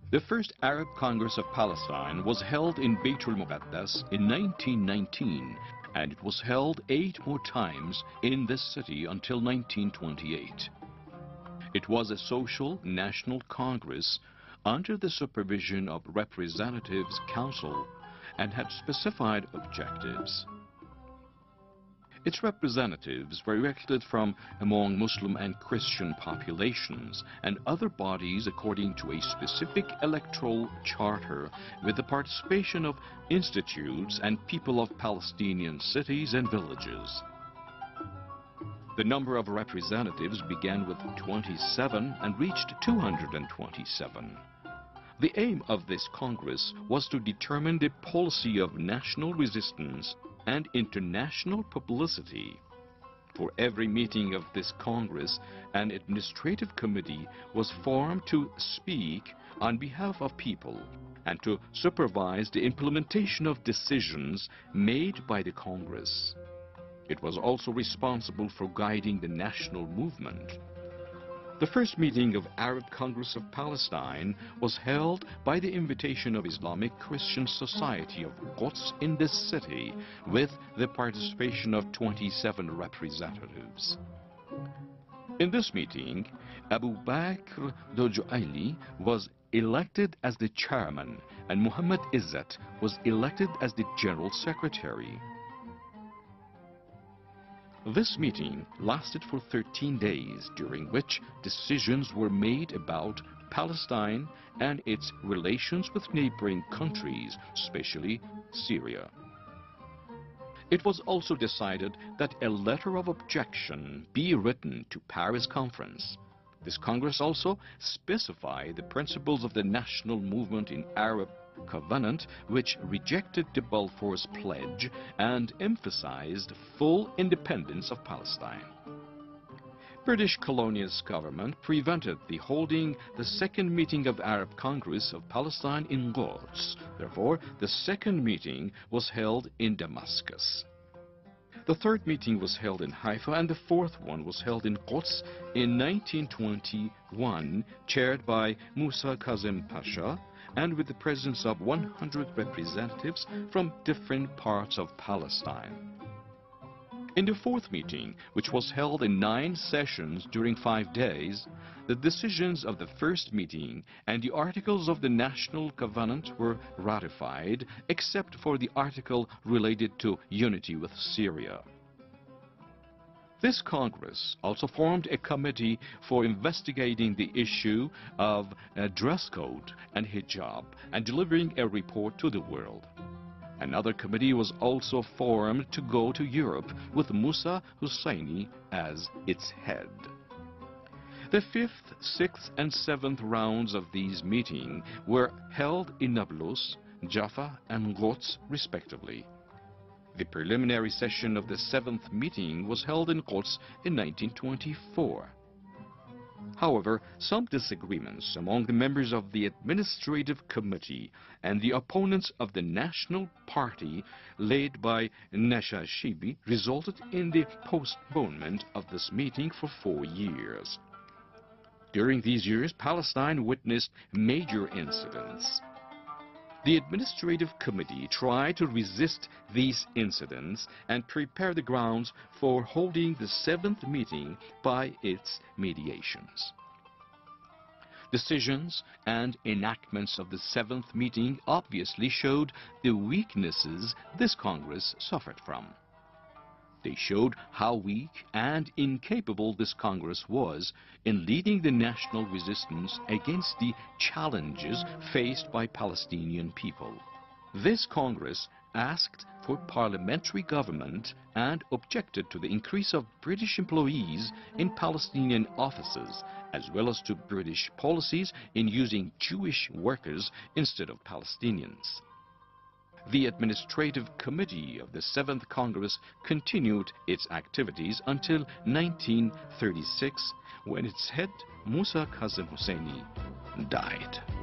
The first Arab Congress of Palestine was held in Beit al-Muqaddas in 1919, and it was held 8 more times in this city until 1928. It was a social national congress under the supervision of Representatives' Council and had specified objectives. Its representatives were elected from among Muslim and Christian populations and other bodies according to a specific electoral charter with the participation of institutes and people of Palestinian cities and villages. The number of representatives began with 27 and reached 227. The aim of this Congress was to determine the policy of national resistance and international publicity. For every meeting of this Congress, an administrative committee was formed to speak on behalf of people and to supervise the implementation of decisions made by the Congress. It was also responsible for guiding the national movement. The first meeting of Arab Congress of Palestine was held by the invitation of Islamic Christian Society of Quds in this city with the participation of 27 representatives. In this meeting, Abu Bakr Dojoaili was elected as the chairman and Muhammad Izzat was elected as the general secretary. This meeting lasted for 13 days, during which decisions were made about Palestine and its relations with neighboring countries, especially Syria. It was also decided that a letter of objection be written to Paris Conference. This Congress also specified the principles of the national movement in Arab Covenant, which rejected the Balfour's Pledge and emphasized full independence of Palestine. British colonialist government prevented the holding the second meeting of Arab Congress of Palestine in Quds. Therefore, the second meeting was held in Damascus. The third meeting was held in Haifa, and the fourth one was held in Quds in 1921, chaired by Musa Kazem Pasha, and with the presence of 100 representatives from different parts of Palestine. In the fourth meeting, which was held in 9 sessions during 5 days, the decisions of the first meeting and the articles of the National Covenant were ratified, except for the article related to unity with Syria. This Congress also formed a committee for investigating the issue of dress code and hijab and delivering a report to the world. Another committee was also formed to go to Europe with Musa Husseini as its head. The 5th, 6th, and 7th rounds of these meetings were held in Nablus, Jaffa, and Quds respectively. The preliminary session of the 7th meeting was held in Quds in 1924. However, some disagreements among the members of the Administrative Committee and the opponents of the National Party led by Nashashibi resulted in the postponement of this meeting for 4 years. During these years, Palestine witnessed major incidents. The Administrative Committee tried to resist these incidents and prepare the grounds for holding the 7th meeting by its mediations. Decisions and enactments of the 7th meeting obviously showed the weaknesses this Congress suffered from. They showed how weak and incapable this Congress was in leading the national resistance against the challenges faced by Palestinian people. This Congress asked for parliamentary government and objected to the increase of British employees in Palestinian offices, as well as to British policies in using Jewish workers instead of Palestinians. The Administrative Committee of the 7th Congress continued its activities until 1936, when its head, Musa Kazem Husseini, died.